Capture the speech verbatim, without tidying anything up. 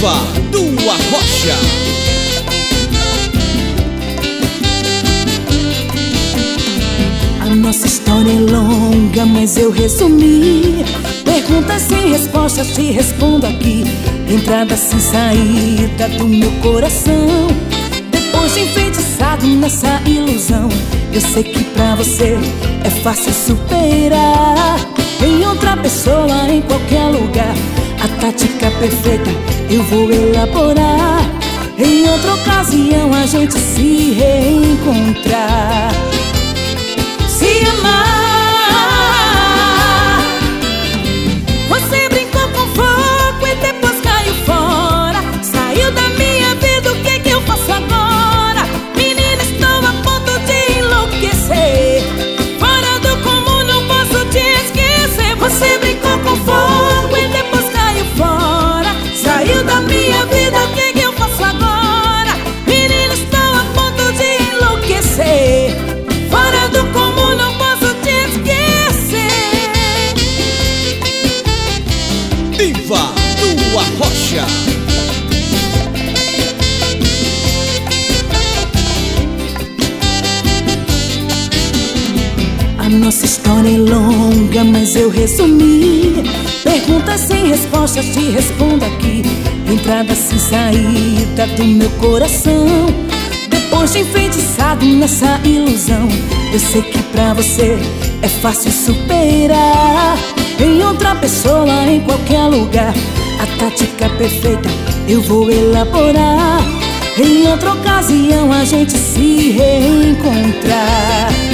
Diva do Arrocha. A nossa história é longa, mas eu resumi. Perguntas sem respostas, te respondo aqui. Entrada sem saída do meu coração. Depois de enfeitiçado nessa ilusão, eu sei que pra você é fácil superar. Em outra pessoa, em qualquer lugar, a tática perfeita eu vou elaborar. Em outra ocasião a gente se reencontrar. Se amar. Você brincou com fogo e depois caiu fora. Saiu da minha vida, o que que eu faço agora? Menina, estou a ponto de enlouquecer. Fora do comum, não posso te esquecer. Você brincou com fogo e depois caiu fora. Saiu da minha vida, o que que eu faço agora? Menina, estou a ponto de enlouquecer. Fora do comum, não posso te esquecer. Diva do Arrocha. A nossa história é longa, mas eu resumi. Perguntas sem respostas, te respondo aqui. Entrada sem saída do meu coração. Depois de enfeitiçado nessa ilusão, eu sei que pra você é fácil superar. Em outra pessoa, em qualquer lugar, a tática perfeita eu vou elaborar. Em outra ocasião a gente se reencontrar.